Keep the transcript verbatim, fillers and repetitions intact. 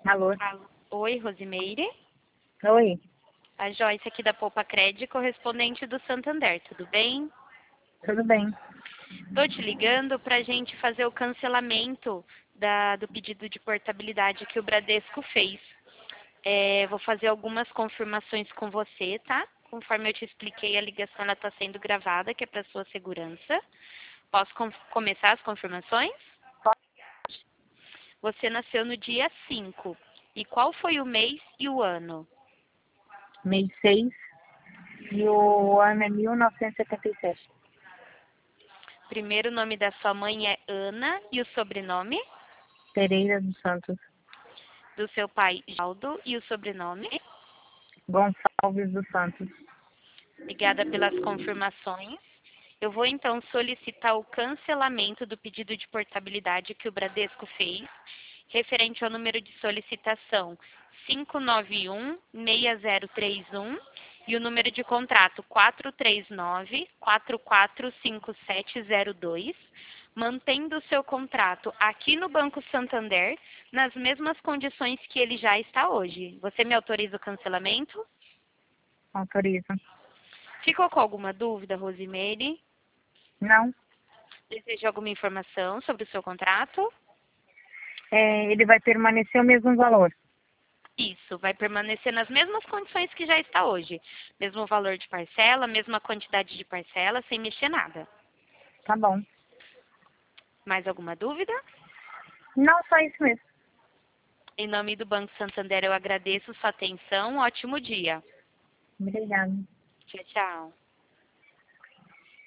Alô? Alô. Oi, Rosimeire. Oi, A Joyce aqui da Poupa Cred, correspondente do Santander, tudo bem? tudo bem? Estou te ligando para a gente fazer o cancelamento da- do pedido de portabilidade que o Bradesco fez. É, vou fazer algumas confirmações com você, tá? Conforme eu te expliquei, a ligação está sendo gravada, que é para sua segurança. Posso com- começar as confirmações? Você nasceu no dia cinco. E qual foi o mês e o ano? Mês seis e o ano é mil novecentos e setenta e sete. Primeiro nome da sua mãe é Ana e o sobrenome? Pereira dos Santos. Do seu pai, Aldo, e o sobrenome? Gonçalves dos Santos. Obrigada pelas confirmações. Eu vou então solicitar o cancelamento do pedido de portabilidade que o Bradesco fez, referente ao número de solicitação cinco nove um, seis zero três um e o número de contrato quatro três nove, quatro quatro cinco sete zero dois, mantendo o seu contrato aqui no Banco Santander nas mesmas condições que ele já está hoje. Você me autoriza o cancelamento? Autoriza. Ficou com alguma dúvida, Rosimeire? Não, Deseja alguma informação sobre o seu contrato? é, ele vai permanecer o mesmo valor. Isso, vai permanecer nas mesmas condições que já está hoje. Mesmo valor de parcela, mesma quantidade de parcela, sem mexer nada. Tá bom. Mais alguma dúvida? Não, só isso mesmo. Em nome do Banco Santander, eu agradeço sua atenção. Um ótimo dia. Obrigada. Tchau, tchau.